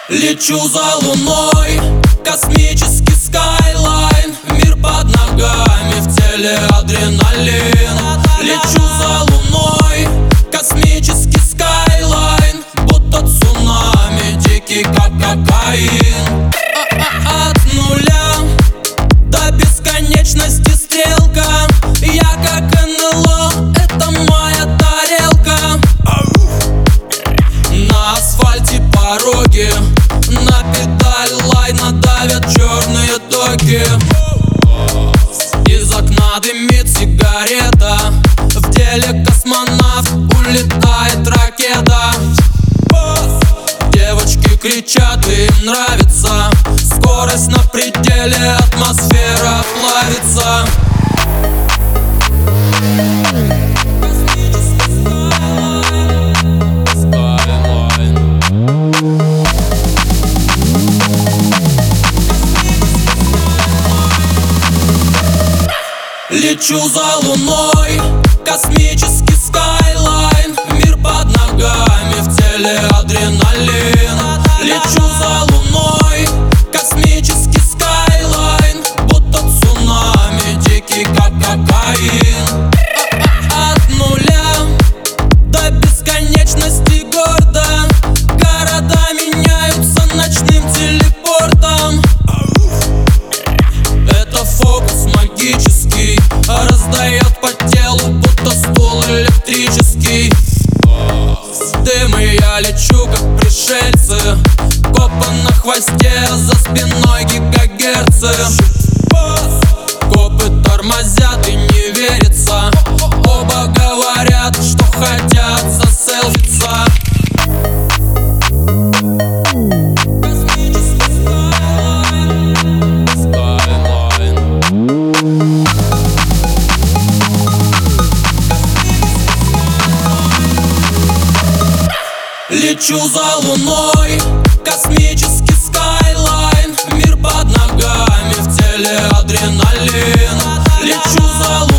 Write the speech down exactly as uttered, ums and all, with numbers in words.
Лечу за луной, космический скайлайн. Мир под ногами, в теле адреналин. Лечу за луной, космический скайлайн. Будто цунами, дикий как кокаин. От нуля до бесконечности стрелка. Я как эн эл о, это моя тарелка. На асфальте пороги, на педаль лайна давят черные токи. Из окна дымит сигарета, в деле космонавт, улетает ракета. Девочки кричат, им нравится, скорость на пределе, атмосфера плавится. Лечу за луной, космический скайлайн. Мир под ногами, в теле адреналин. Лечу за луной, космический скайлайн. Будто цунами, дикий как кокаин. От нуля до бесконечности гордо. Города меняются ночным телепортом. Это фокус магический, раздает по телу, будто стул электрический. Дым, и я лечу, как пришельцы. Копы на хвосте, за спиной гигагерцы. Копы тормозят и не верится. Оба говорят, что хотят заселфиться. Лечу за луной, космический скайлайн. Мир под ногами, в теле адреналин. Лечу за луной.